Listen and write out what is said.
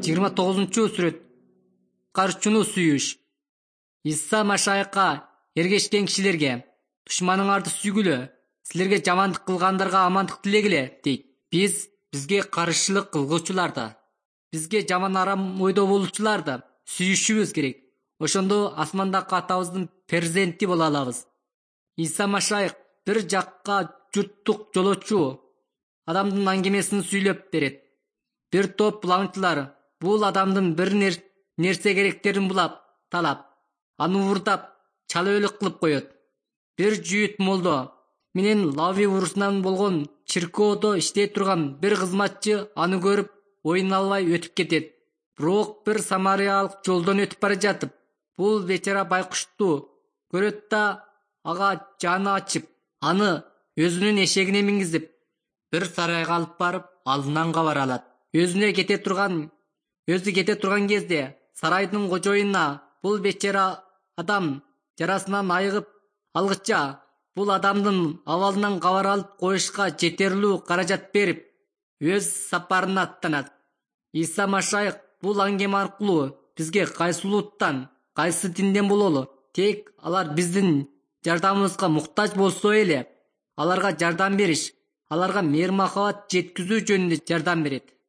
29-сүрөт. Куткаруучуну сүйүш. Иса Машайыкка эргешкен кишилерге: "Душманыңарды сүйгүлө, силерге жамандык кылгандарга амандык тилегиле" дейт. Бизге каршылык кылгуучуларда, бизге жаман арам ойдо болуучуларда сүйүшүбүз керек. Ошондо асмандагы атабыздын перзенти боло алабыз. Иса Машайык бир жакка журттук жолоочу адамдын аңгемесин сүйлөп берет. Бир топ булаңчылар бул адамдын бир нерсе керектерин булап, талап, аны уурдап, чала өлүк кылып коет. Бир жүйүт молдо менен Лави урусунан болгон чиркоодо иштей турган бир кызматчы аны көрүп, оюн албай өтүп кетет. Бирок бир самариялык жолдон өтүп бара жатып, бул бечара байкушту көрөт да ага жаны ачып, аны өзүнүн эшегине мингизип, бир сарайга алып барып, алдынан кабар алат. Өзү кете турган кезде сарайдын кожоюнуна бул бечара адам жарасынан айыгып алгыча бул адамдын абалынан кабар алып коюшка жетерлүү каражат берип, өз сапарына аттанат. Иса Машайык бул аңгеме аркылуу бизге кайсы улуттан, кайсы динден бололу, тек алар биздин жардамыбызга муктаж болсо эле, аларга жардам бериш, аларга мейир-махабат жеткизүү жөнүндө жардам берет.